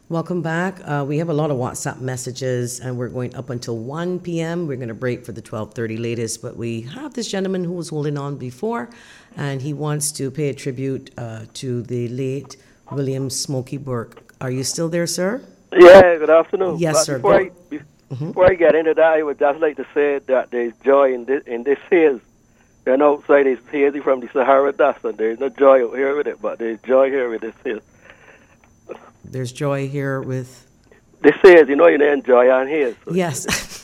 Welcome back. We have a lot of WhatsApp messages, and we're going up until 1 p.m. We're going to break for the 12:30 latest, but we have this gentleman who was holding on before, and he wants to pay a tribute to the late William Smokey Burke. Are you still there, sir? Yeah, good afternoon. Yes, But sir. before I get into that, I would just like to say that there's joy in this haze. And outside is hazy from the Sahara dust, and there's no joy out here with it, but there's joy here with this haze. There's joy here with... This haze, you know enjoy on haze. Yes.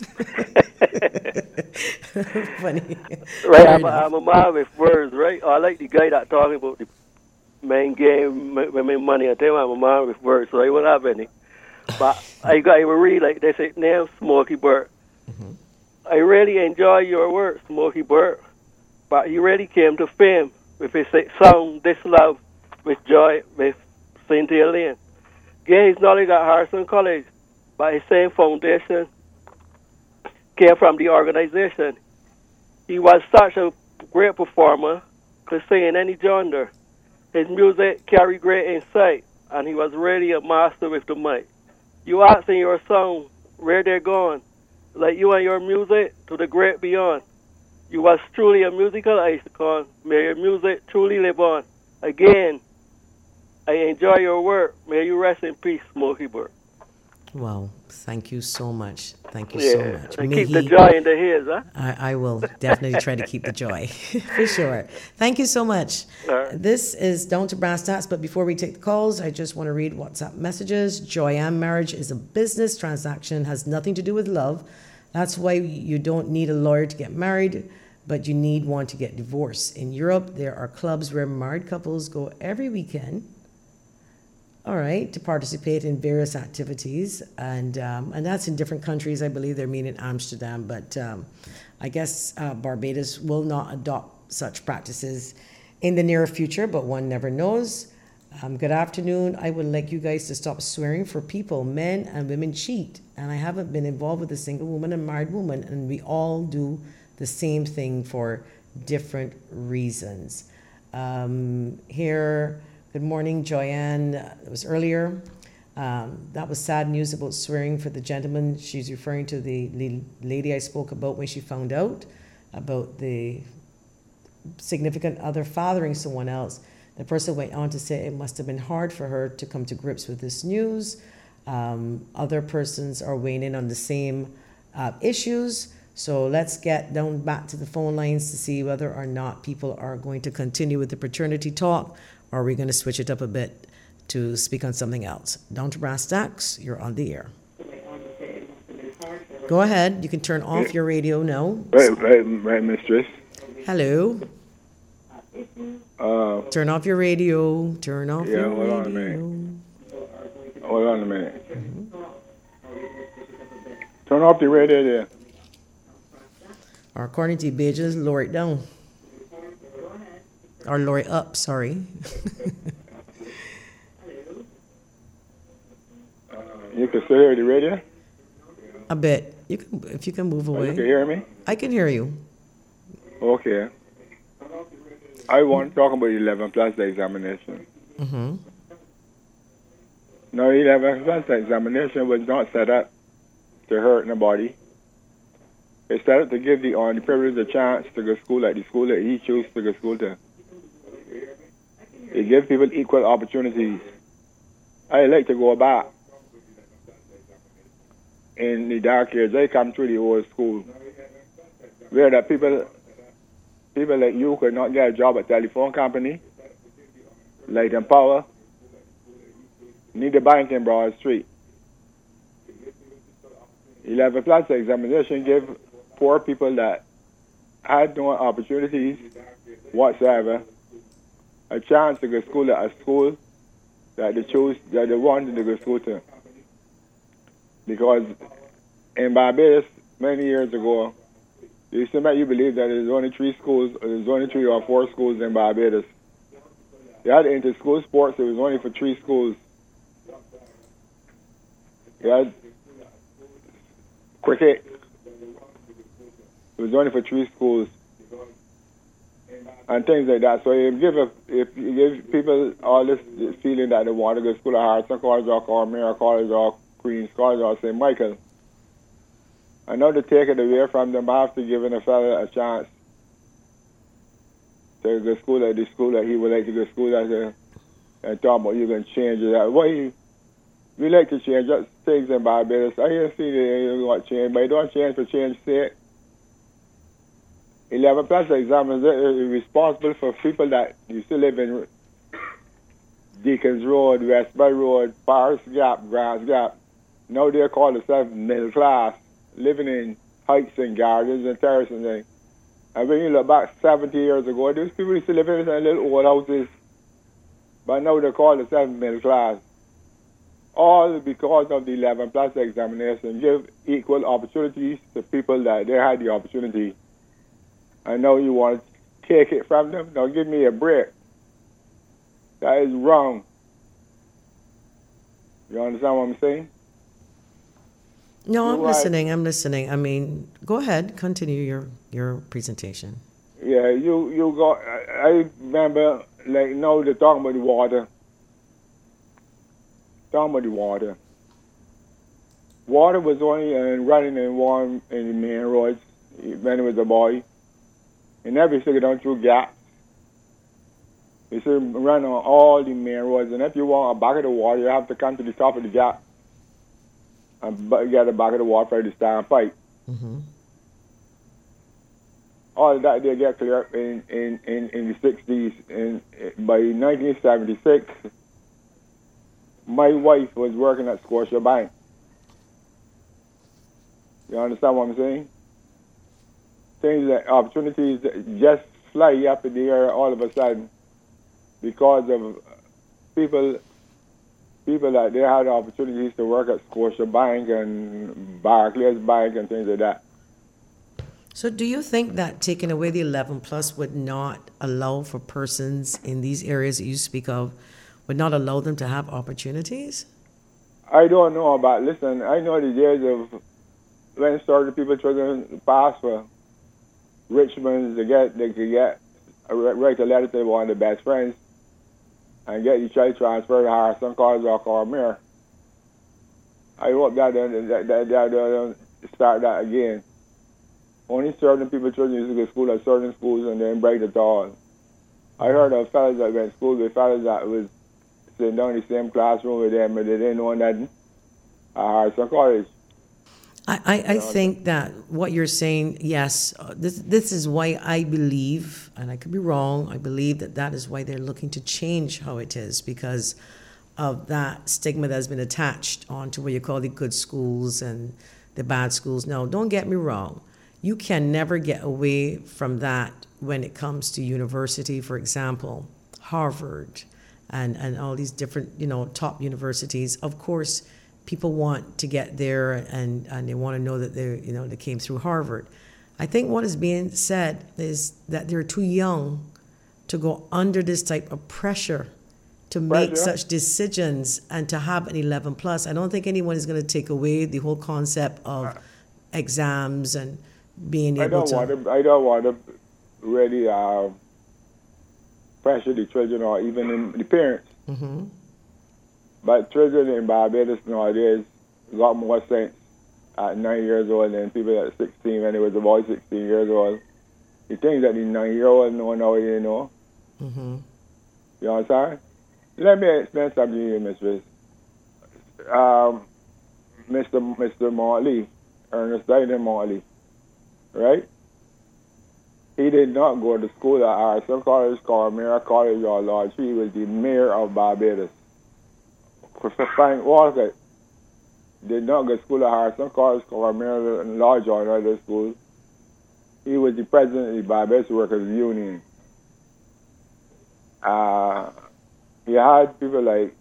Funny. Right, I'm a man with words, right? I like the guy that talking about the main game, main money. I tell you, I'm a man with words, so I won't have any. But I really like they say name Smokey Burke. Mm-hmm. I really enjoy your work, Smokey Burke. But he really came to fame with his song "This Love" with Joy with Cynthia Lane. Gained his knowledge at Harrison College, but his same foundation came from the organization. He was such a great performer, could sing in any genre. His music carried great insight, and he was really a master with the mic. You ask in your song where they're going, like you and your music to the great beyond. You was truly a musical icon. May your music truly live on. Again, I enjoy your work. May you rest in peace, Smokey Burke. Wow, thank you so much. Thank you so much. And keep the joy in the haze, huh? I will definitely try to keep the joy, for sure. Thank you so much. Right. This is Down to Brass Tacks, but before we take the calls, I just want to read WhatsApp messages. Joyanne, marriage is a business transaction, has nothing to do with love. That's why you don't need a lawyer to get married, but you need one to get divorced. In Europe, there are clubs where married couples go every weekend, all right, to participate in various activities, and that's in different countries. I believe they're meeting in Amsterdam, but I guess Barbados will not adopt such practices in the near future, but one never knows. Good afternoon. I would like you guys to stop swearing for people. Men and women cheat, and I haven't been involved with a single woman and married woman, and we all do the same thing for different reasons. Here... Good morning, Joyanne. It was earlier. That was sad news about swearing for the gentleman. She's referring to the lady I spoke about when she found out about the significant other fathering someone else. The person went on to say it must have been hard for her to come to grips with this news. Other persons are weighing in on the same issues. So let's get down back to the phone lines to see whether or not people are going to continue with the paternity talk, or are we going to switch it up a bit to speak on something else? Down to Brass Tacks, you're on the air. Go ahead. You can turn off your radio now. Right, mistress. Hello. Turn off your radio. Turn off your radio. Hold on a minute. Hold on a minute. Mm-hmm. Turn off the radio there. Or according to Bejas, lower it down. Or lower it up, sorry. You can still hear the radio? A bit. You can, if you can move away. You can hear me? I can hear you. Okay. I want to talk about 11 plus the examination. Mm-hmm. No, 11 plus the examination was not set up to hurt nobody. It's set up to give the underprivileged a chance to go to school at the school that he chose to go to school to. It gives people equal opportunities. I like to go back. In the dark years, I come through the old school where that people like you could not get a job at telephone company, Light and Power, need a bank in Broad Street. 11 plus examination gave poor people that had no opportunities whatsoever a chance to go to school at a school that they chose, that they wanted to go to school to. Because in Barbados, many years ago, they used to make you believe that there's only 3 schools, or there's only 3 or 4 schools in Barbados. They had inter-school sports, it was only for 3 schools. They had cricket, it was only for 3 schools. and things like that. So if you give people all this feeling that they want to go to school at Harrison College or Cormier College or Queen's College or St. Michael, I know to take it away from them after giving a fella a chance to go to school at the school that he would like to go to school at, and talk about you can change it. Why we like to change things in Barbados. I didn't see they want to change, but I don't change for change sake. 11 plus exams is responsible for people that used to live in Deacons Road, Westbury Road, Paris Gap, Grants Gap. Now they call themselves middle class, living in heights and gardens and terraces and things. And when you look back 70 years ago, those people used to live in little old houses, but now they call themselves middle class. All because of the 11 plus examination give equal opportunities to people that they had the opportunity. And now you want to take it from them? Now give me a break. That is wrong. You understand what I'm saying? No, I'm listening. I mean, go ahead, continue your presentation. Yeah, you got. I remember, like, now they're talking about the water. Water was only running and warm in the main roads when it was a boy. And every city down through gaps. You should run on all the main roads. And if you want a bucket of water, you have to come to the top of the gap and get a bucket of water for the stand pipe. Mm-hmm. All of that they get clear in the 60s. And by 1976, my wife was working at Scotia Bank. You understand what I'm saying? Things that opportunities that just fly up in the air all of a sudden because of people that they had opportunities to work at Scotia Bank and Barclays Bank and things like that. So do you think that taking away the 11 plus would not allow for persons in these areas that you speak of, would not allow them to have opportunities? I don't know about, listen, I know the days of when certain people try to pass for Richmond, they could write a letter to one of their best friends and get the child transferred to Harrison College or Cormier. I hope that they'll start that again. Only certain people children used to go to school at certain schools and then break it all. I heard of fellas that went to school with fellas that was sitting down in the same classroom with them and they didn't know nothing at Harrison College. I think that what you're saying, yes, this is why I believe, and I could be wrong, I believe that is why they're looking to change how it is, because of that stigma that's been attached onto what you call the good schools and the bad schools. No, don't get me wrong. You can never get away from that when it comes to university, for example, Harvard and all these different, top universities. Of course, people want to get there and they want to know that they came through Harvard. I think what is being said is that they're too young to go under this type of pressure to make such decisions and to have an 11 plus. I don't think anyone is going to take away the whole concept of exams and being able to. I don't want to really pressure the children or even the parents. Mm-hmm. But children in Barbados nowadays got more sense at 9 years old than people at 16 when they was a boy 16 years old. The things that the 9-year-old know now they know. Mm-hmm. You understand? Let me explain something to you, Mistress. Mr. Morley, Ernest Dylan Morley, right? He did not go to school at Harrison College, Cormier College, or Lodge. He was the mayor of Barbados. Professor Frank Walcott did not go to school at Harrison College, Cormier, and Lodge, or other schools. He was the president of the Barbados Workers Union. He had people like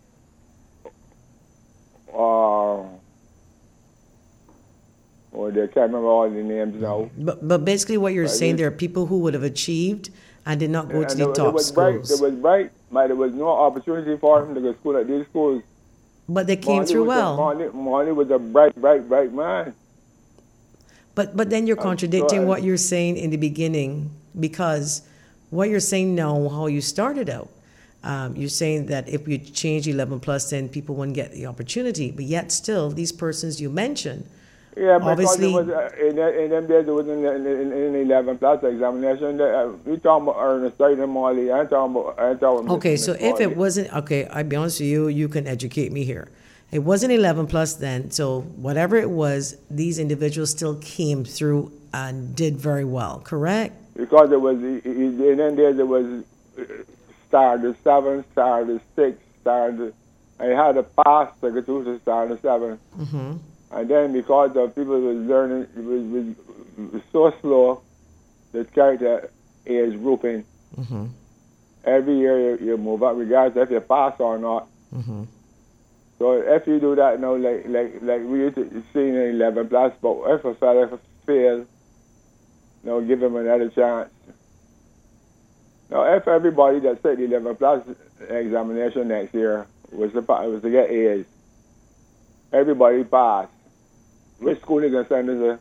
they can't remember all the names now. But basically what you're saying, there are people who would have achieved and did not go to the top schools. It was bright, but there was no opportunity for him to go to school at these schools. But they came through well. Marley was a bright man. But then you're contradicting what you're saying in the beginning, because what you're saying now, how you started out. You're saying that if we change 11 plus, then people wouldn't get the opportunity. But yet still, these persons you mentioned, Yeah, because obviously, it was, in them days, it was in 11 plus examination. We talking about Ernest Wright and Molly. I ain't talking about okay, Mr. so if Molly. it wasn't, okay, I'll be honest with you, you can educate me here. It wasn't 11 plus then, so whatever it was, these individuals still came through and did very well, correct? Because it was, in them days, it was star to 7, star to 6, star to, I had a pass to get through to star to 7. Mm-hmm. And then because the people was learning, it was so slow, the character age grouping. Mm-hmm. Every year you move up, regardless if you pass or not. Mm-hmm. So if you do that now, like we used to see in 11 plus, but if a fella fail, give him another chance. Now, if everybody that took the 11 plus examination next year was to get A's, everybody passed. Which school you gonna send us?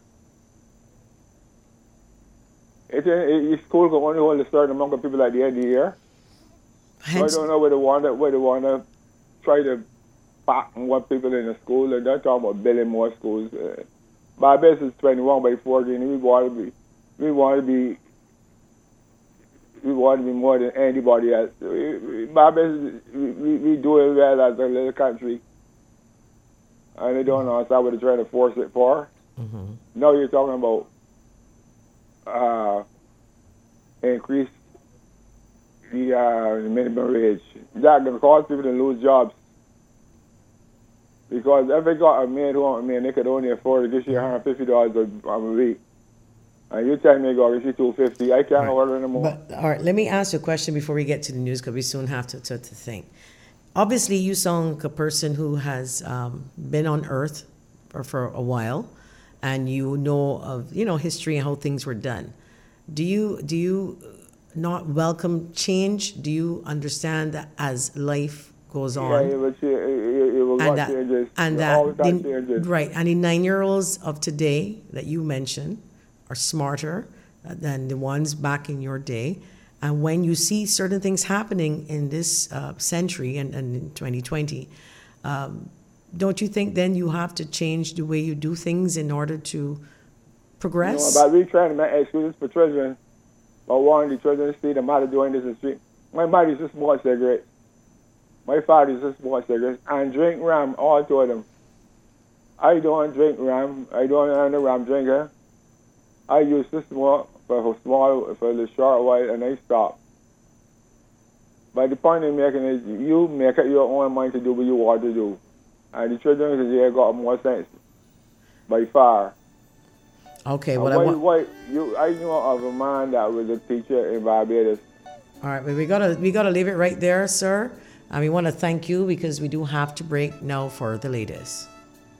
Each school can only hold a certain amount of people at the end of the year. So I don't know where they want to try to pack more people in the school. And they're talking about building more schools. Barbados is 21 by 14. We want to be more than anybody else. Barbados, we do it well as a little country. And they don't understand what they're trying to force it for. Mm-hmm. Now you're talking about increase the minimum wage. That's going to cause people to lose jobs. Because if they got a maid who want a maid, they could only afford to give you $150 a week. And you tell me, go give you $250. I can't order anymore. But, all right, let me ask you a question before we get to the news, because we soon have to think. Obviously, you sound like a person who has been on Earth for a while, and you know of history and how things were done. Do you not welcome change? Do you understand that as life goes on? Yeah, it will and got changes. And All that the time changes. right, and the 9-year-olds of today that you mentioned are smarter than the ones back in your day. And when you see certain things happening in this century and in 2020, don't you think then you have to change the way you do things in order to progress? But we trying to make excuses for children. But one, the children see the mother doing this in the street. My mother used to smoke cigarettes. My father used to smoke cigarettes and drink rum, all two of them. I don't drink rum. I don't am a rum drinker. I used to smoke for the short while, and I stopped. But the point I'm making is you make up your own mind to do what you want to do. And the children today got more sense, by far. Okay, I know of a man that was a teacher in Barbados. All right, but we gotta leave it right there, sir. And we want to thank you because we do have to break now for the latest.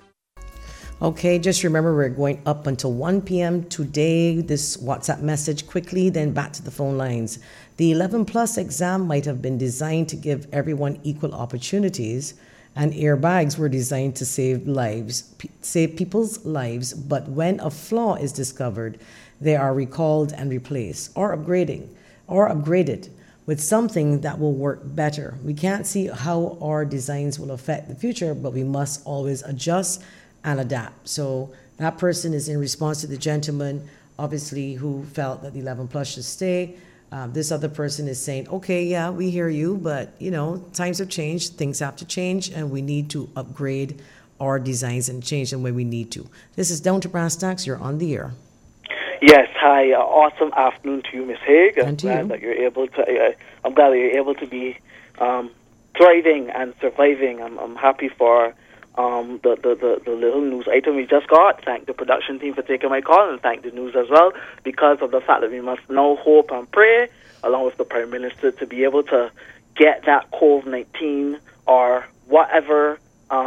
Okay, just remember we're going up until 1 p.m. today. This WhatsApp message quickly, then back to the phone lines. The 11 plus exam might have been designed to give everyone equal opportunities, and airbags were designed to save people's lives. But when a flaw is discovered, they are recalled and replaced or upgraded with something that will work better. We can't see how our designs will affect the future, but we must always adjust and adapt. So that person is in response to the gentleman, obviously, who felt that the 11 plus should stay. This other person is saying, okay, yeah, we hear you, but times have changed, things have to change, and we need to upgrade our designs and change them when we need to. This is Down to Brass Tacks. You're on the air. Yes, hi. Awesome afternoon to you, Ms. Haig. And to you. I'm glad that you're able to be thriving and surviving. I'm happy for the little news item we just got. Thank the production team for taking my call, and thank the news as well, because of the fact that we must now hope and pray, along with the Prime Minister, to be able to get that COVID-19 or whatever,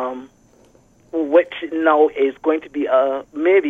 which now is going to be a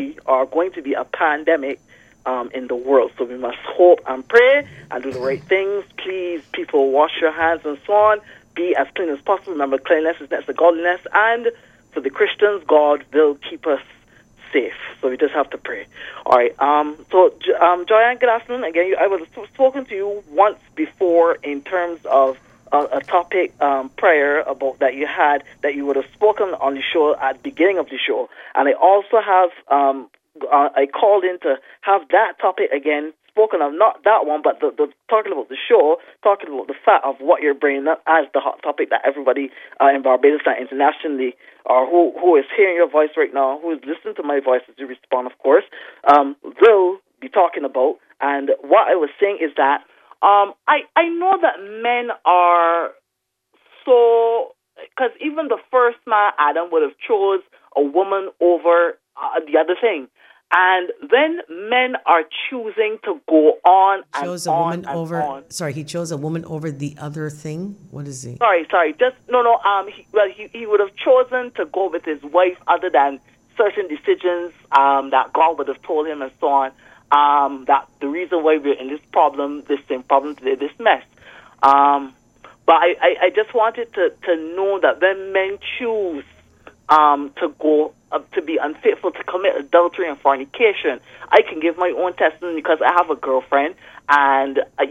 pandemic in the world. So we must hope and pray and do the right things. Please, people, wash your hands and so on. Be as clean as possible. Remember, cleanliness is next to godliness. And for the Christians, God will keep us safe. So we just have to pray. All right. So Joanne, good afternoon again. I was spoken to you once before in terms of a topic prior about that you would have spoken on the show at the beginning of the show, and I also have I called in to have that topic again spoken of, not that one, but the talking about the show, talking about the fact of what you're bringing up as the hot topic that everybody in Barbados and internationally, or who is hearing your voice right now, who is listening to my voice as you respond, of course, will be talking about. And what I was saying is that I know that men are so, because even the first man, Adam, would have chose a woman over the other thing. And then men are choosing to go on and chose a on woman and over. on. Sorry, he chose a woman over the other thing. What is he? Sorry. Just no. He would have chosen to go with his wife other than certain decisions that God would have told him and so on. That the reason why we're in this same problem today, this mess. But I just wanted to know that when men choose to go to be unfaithful, to commit adultery and fornication, I can give my own testimony because I have a girlfriend, and I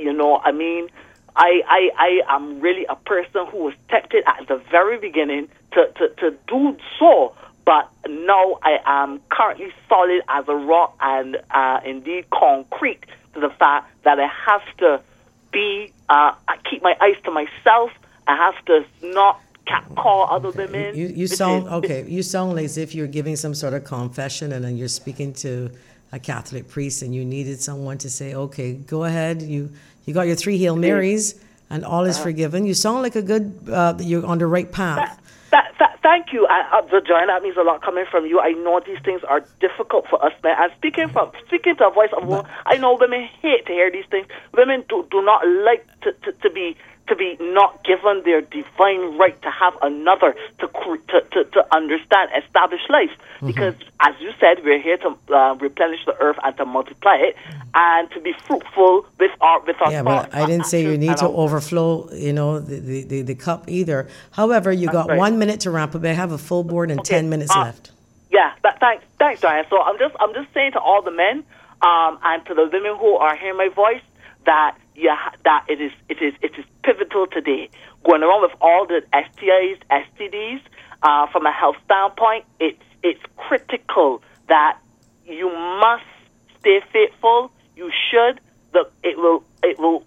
am really a person who was tempted at the very beginning to do so, but now I am currently solid as a rock and indeed concrete to the fact that I have to be keep my eyes to myself. I have to not call other women. You sound okay. You sound like as if you're giving some sort of confession, and then you're speaking to a Catholic priest, and you needed someone to say, "Okay, go ahead. You got your 3 Hail Marys, and all is forgiven." You sound like a good. You're on the right path. Thank you, Joanne. That means a lot coming from you. I know these things are difficult for us, man. And speaking to a voice of woman, I know women hate to hear these things. Women do not like to be not given their divine right to have another, to understand, establish life. Because, as you said, we're here to replenish the earth and to multiply it, and to be fruitful with our Yeah, but I didn't say you need to overflow, the cup either. However, you got 1 minute to wrap up. I have a full board and 10 minutes left. Yeah, thanks, Diane. So I'm just saying to all the men and to the women who are hearing my voice that it is pivotal today. Going around with all the STIs, STDs, from a health standpoint, it's critical that you must stay faithful. You should. It will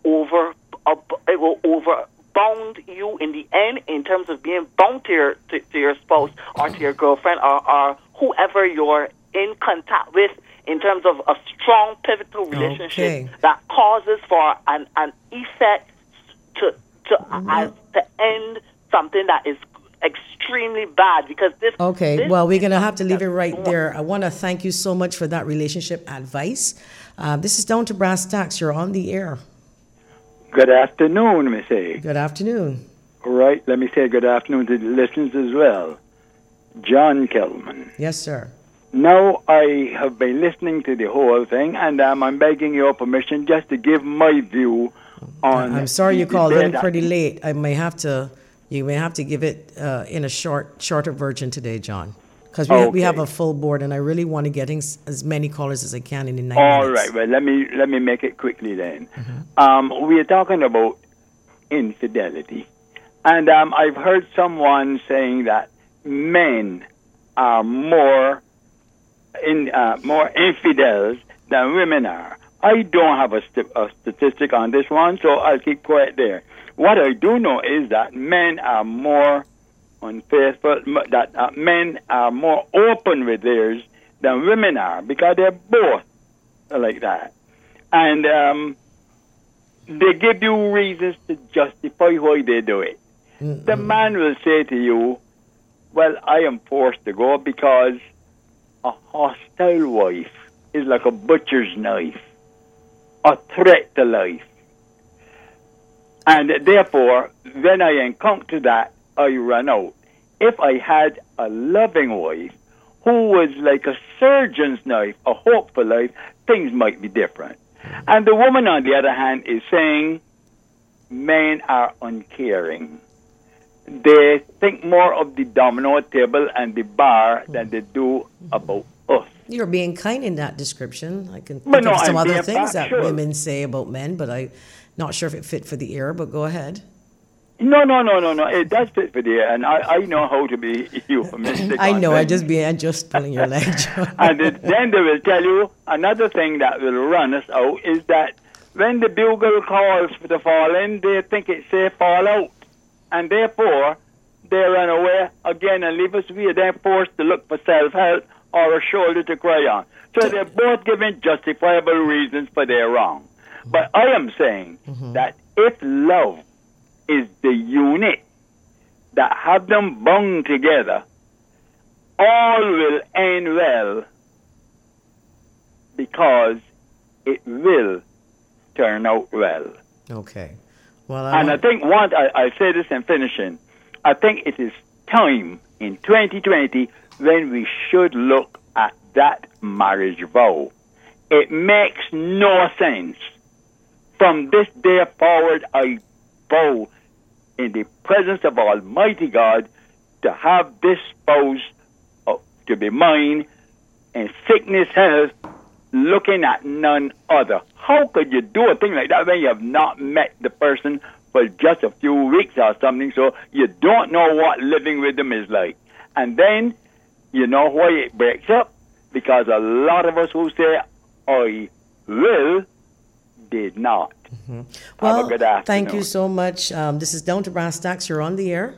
overbound you in the end in terms of being bound to your spouse or to your girlfriend or whoever you're in contact with, in terms of a strong pivotal relationship that causes for an effect to end something that is extremely bad, because this. Okay, well, we're gonna have to leave it right there. I want to thank you so much for that relationship advice. This is Down to Brass Tacks. You're on the air. Good afternoon, Miss A. Good afternoon. All right, let me say good afternoon to the listeners as well. John Kelman. Yes, sir. Now, I have been listening to the whole thing, and I'm begging your permission just to give my view on. I'm sorry you called in pretty late. You may have to give it in a shorter version today, John, because we have a full board, and I really want to get as many callers as I can in 9 minutes. All right. Well, let me make it quickly then. We are talking about infidelity, and I've heard someone saying that men are more infidels than women are. I don't have a statistic on this one, so I'll keep quiet there. What I do know is that men are more unfaithful, that men are more open with theirs than women are, because they're both like that. And they give you reasons to justify why they do it. Mm-hmm. The man will say to you, well, I am forced to go because a hostile wife is like a butcher's knife, a threat to life. And therefore, when I encounter that, I run out. If I had a loving wife who was like a surgeon's knife, a hope for life, things might be different. And the woman, on the other hand, is saying men are uncaring. They think more of the domino table and the bar than they do about us. You're being kind in that description. I can But think no, of some I'm other being things that factual. women say about men, but I'm not sure if it fit for the ear, but go ahead. No. It does fit for the air, and I know how to be euphemistic. I on know, I'm things. just pulling your leg, Joe. And then they will tell you another thing that will run us out is that when the bugle calls for the fall in, they think it's say fall out. And therefore, they run away again and leave us. We are then forced to look for self-help or a shoulder to cry on. So they're both giving justifiable reasons for their wrong. But I am saying that if love is the unit that have them bound together, all will end well because it will turn out well. Okay. Well, And I think I say this in finishing, I think it is time in 2020 when we should look at that marriage vow. It makes no sense. From this day forward, I vow in the presence of Almighty God to have this spouse to be mine in sickness, health, looking at none other. How could you do a thing like that when you have not met the person for just a few weeks or something, so you don't know what living with them is like? And then, you know why it breaks up? Because a lot of us who say, I will, did not. Have well, a good afternoon. thank you so much. This is Down to Brass Tacks. You're on the air.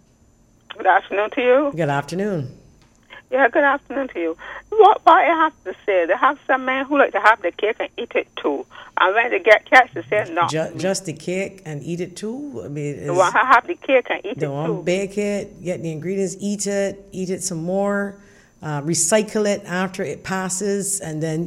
Good afternoon to you. Good afternoon. Yeah, good afternoon to you. What I have to say, they have some men who like to have the cake and eat it too. And when they get catch, they say no. Just the cake and eat it too? I mean, They want to have the cake and eat they it want too. to bake it, get the ingredients, eat it some more, recycle it after it passes, and then,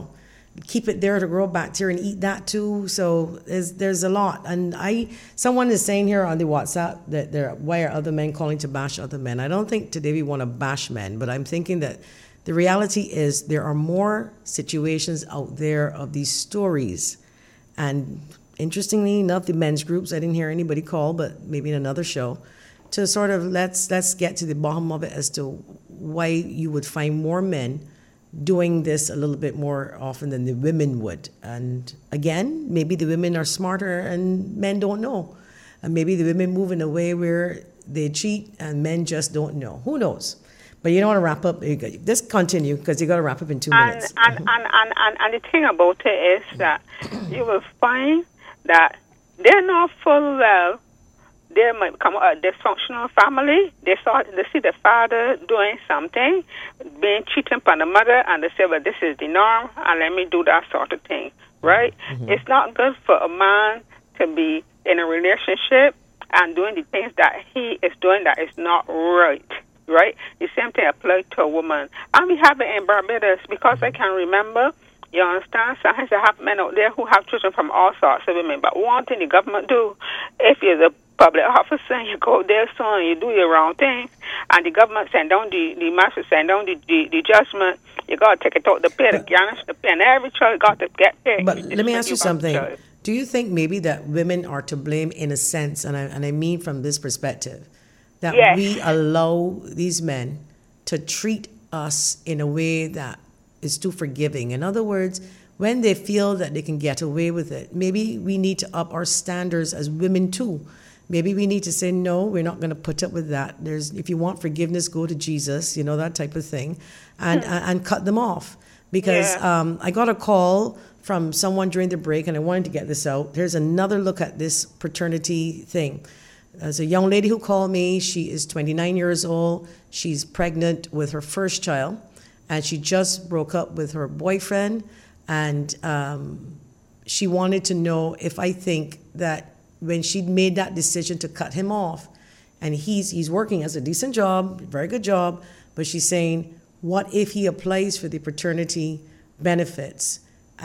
keep it there to grow bacteria and eat that too. So there's a lot. And someone is saying here on the WhatsApp that why are other men calling to bash other men? I don't think today we want to bash men, but I'm thinking that the reality is there are more situations out there of these stories. And interestingly enough, the men's groups, I didn't hear anybody call, but maybe in another show, to sort of let's get to the bottom of it as to why you would find more men doing this a little bit more often than the women would. And again, maybe the women are smarter and men don't know. And maybe the women move in a way where they cheat and men just don't know. Who knows? But you don't want to wrap up. Just continue because you got to wrap up in 2 minutes. And the thing about it is that you will find that they're not full well. They might come a dysfunctional family. They see the father doing something, being cheating on the mother, and they say, well, this is the norm, and let me do that sort of thing, right? Mm-hmm. It's not good for a man to be in a relationship and doing the things that he is doing that is not right, right? The same thing applies to a woman. And we have it in Barbados because I can remember, you understand, sometimes I have men out there who have children from all sorts of women. But one thing the government do, if you're the public officer and you go there so and you do your wrong things, and the government send down the master send down the judgment, you got to take it out the pay, the garnish the pay, and every child got to get paid. But let me ask you something. Do you think maybe that women are to blame in a sense, and I mean from this perspective, that yes, we allow these men to treat us in a way that is too forgiving? In other words, when they feel that they can get away with it, maybe we need to up our standards as women too. Maybe we need to say, no, we're not going to put up with that. If you want forgiveness, go to Jesus, that type of thing, and cut them off. Because I got a call from someone during the break, and I wanted to get this out. Here's another look at this paternity thing. There's a young lady who called me. She is 29 years old. She's pregnant with her first child, and she just broke up with her boyfriend. And she wanted to know if I think that when she'd made that decision to cut him off, and he's working as a decent job, very good job, but she's saying, what if he applies for the paternity benefits?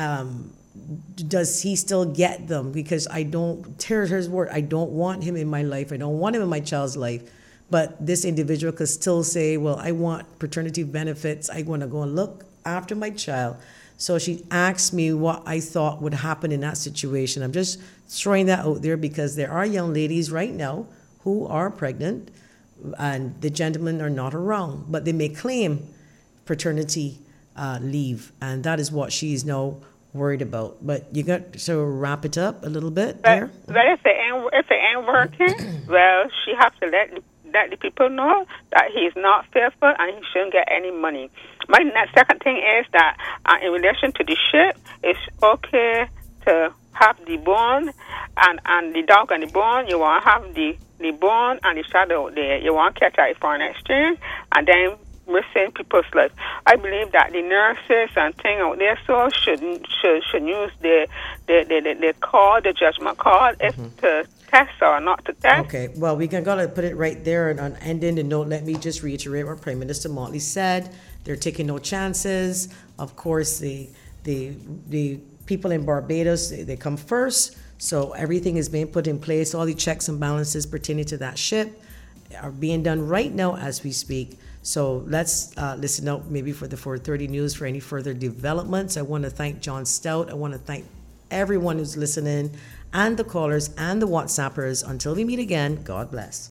Does he still get them? Because I don't, here's word, I don't want him in my life. I don't want him in my child's life. But this individual could still say, well, I want paternity benefits. I want to go and look after my child. So she asked me what I thought would happen in that situation. I'm just throwing that out there because there are young ladies right now who are pregnant and the gentlemen are not around, but they may claim paternity leave, and that is what she's now worried about. But you got to wrap it up a little bit But, there. but if it ain't working, well, she has to let the people know that he's not faithful and he shouldn't get any money. My second thing is that in relation to the ship, it's okay to have the bone and the dog and the bone. You want to have the bone and the shadow there. You want to catch out for an exchange and then missing people's lives. I believe that the nurses and thing out there should use the call, the judgment call, if to test or not to test. Okay, well, we can gotta put it right there and on ending the note. Let me just reiterate what Prime Minister Motley said. They're taking no chances. Of course, the people in Barbados, they come first. So everything is being put in place. All the checks and balances pertaining to that ship are being done right now as we speak. So let's listen out maybe for the 4:30 news for any further developments. I want to thank John Stout. I want to thank everyone who's listening and the callers and the WhatsAppers. Until we meet again, God bless.